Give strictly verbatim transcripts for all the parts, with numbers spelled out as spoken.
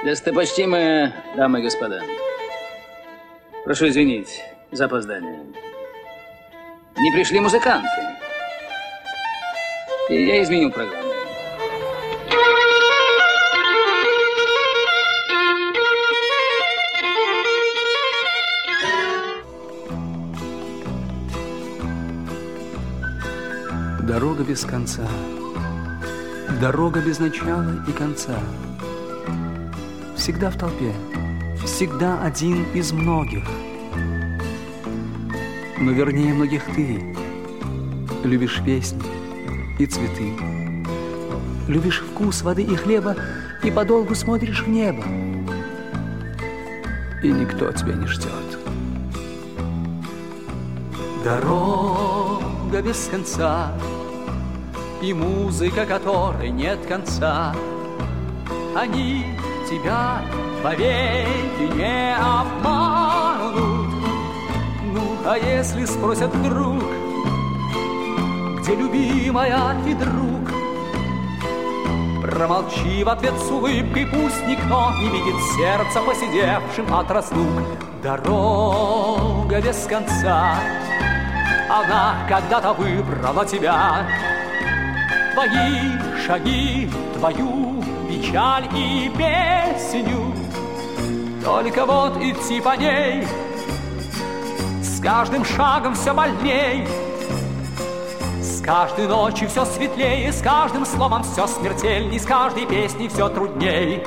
Достопочтимые дамы и господа, прошу извинить за опоздание. Не пришли музыканты, и я изменил программу. Дорога без конца, дорога без начала и конца. Всегда в толпе, всегда один из многих. Но вернее многих ты любишь песни и цветы, любишь вкус воды и хлеба, и подолгу смотришь в небо, и никто тебя не ждет. Дорога без конца, и музыка, которой нет конца, они тебя повеки не обманут. Ну, а если спросят вдруг, где любимая и друг, промолчи в ответ с улыбкой, пусть никто не видит сердца, посидевшим от разлук. Дорога без конца, она когда-то выбрала тебя, твои шаги, твою печаль и песню. Только вот идти по ней с каждым шагом все больней, с каждой ночью все светлее, с каждым словом все смертельней, с каждой песней все трудней.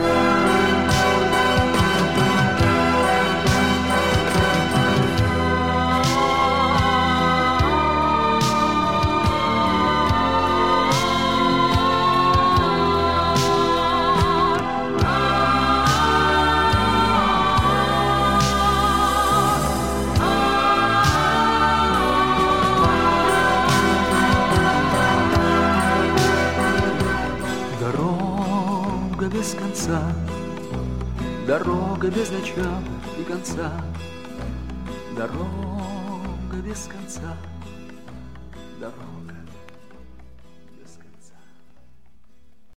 Без конца, дорога без начала и конца, дорога без конца, дорога.